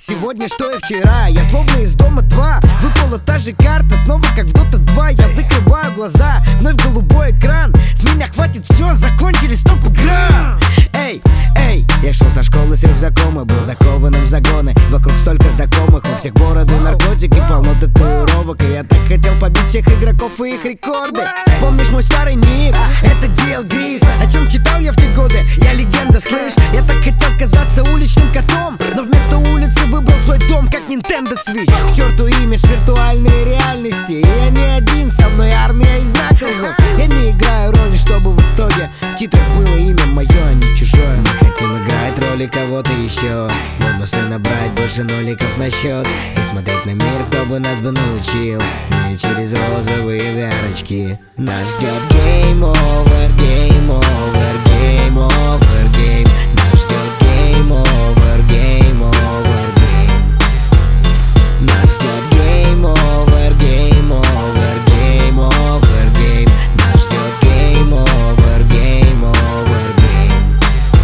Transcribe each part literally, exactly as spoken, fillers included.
Сегодня, что и вчера, я словно из дома два. Выпала та же карта, снова как в Дота два. Я закрываю глаза, вновь голубой экран. С меня хватит все, закончили стоп игра. Эй, эй, я шел со школы с рюкзаком и был закованным в загоны. Вокруг столько знакомых, у всех бороды, наркотики, полно татуировок. И я так хотел побить всех игроков и их рекорды. Помнишь мой старый ник? Это ди эл Грис. О чем читал я в те годы? Я легенда, слышь. Я так хотел казаться уличным котом, но вместо улицы выбрал свой дом, как Nintendo Switch. К черту имидж виртуальной реальности. И я не один, со мной армия из наклзов. Я не играю роли, чтобы в итоге в титрах было имя мое, а не чужое. Мы хотим играть роли кого-то еще, бонусы набрать, больше ноликов на счет. И смотреть на мир, кто бы нас бы научил. Не через розовые вярочки. Нас ждет game over, game over, game over, game. Нас ждет game over, game over, game. Нас ждет game over, game over, game over, game. Нас ждет game over, game over, game.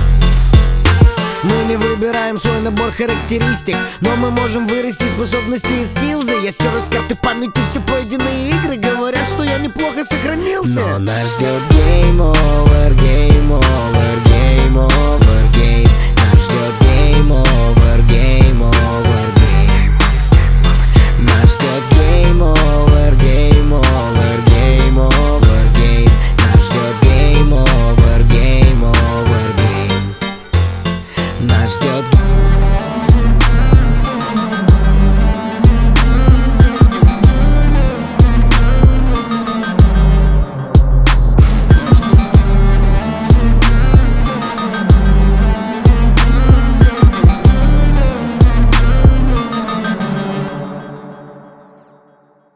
Мы не выбираем свой набор характеристик, но мы можем вырасти способности и скиллзы. Я стер из карты памяти все пройденные игры. Говорят, что я неплохо сохранился, но нас ждет game over.